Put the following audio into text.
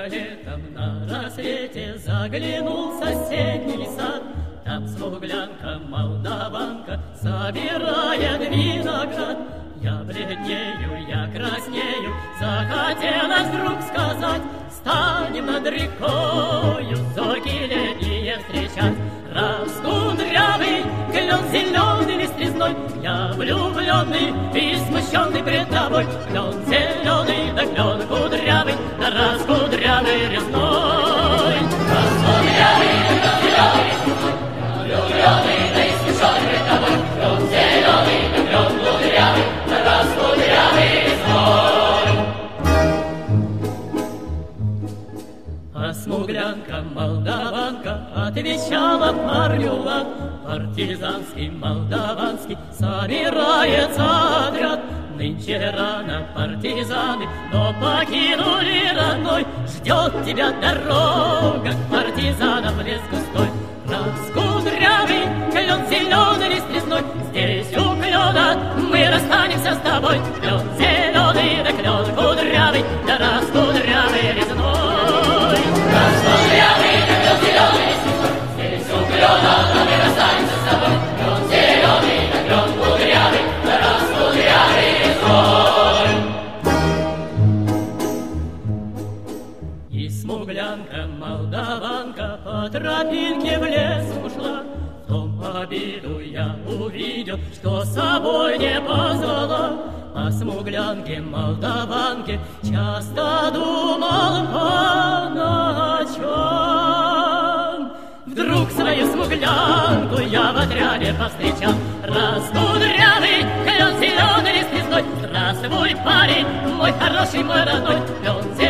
летом на рассвете заглянул в соседний сад. Там смуглянка, молдаванка собирает виноград. Я бледнею, я краснею, захотелось вдруг сказать: станем над рекою соки летние встречать. Раскудрявый клен зеленый листвизной, я влюбленный и смущенный пред тобой. Клен зеленый, да клен кудрявый, да раскудрявый резной. Раскудрявый, да клен зеленый, влюбленный, да и смущенный пред тобой. Клен зеленый, да клен кудрявый, да раскудрявый резной. А смуглянка, молдаванка отвечала парню лад. Партизанский, молдаванский собирается отряд. Нынче рано партизаны, но покинули родной. Ждет тебя дорога к партизанам лес густой. Раскудрявый клен зеленый лист резной, здесь у клена мы расстанемся с тобой. Клен зеленый, да клен кудрявый, да раскудрявый резной. Раскудрявый, да клен зеленый лист резной, здесь у клена мы расстанемся с тобой. Клен зеленый, да клен кудрявый, да раскудрявый резной. И смуглянка, молдаванка по тропинке в лес ушла. В том обиду я увидел, что с собой не позвала. О смуглянке, молдаванке часто думал по ночам. Вдруг свою смуглянку я в отряде повстречал. Раскудрявый клен зеленый лист резной, здравствуй, парень, мой хороший, мой родной. Клен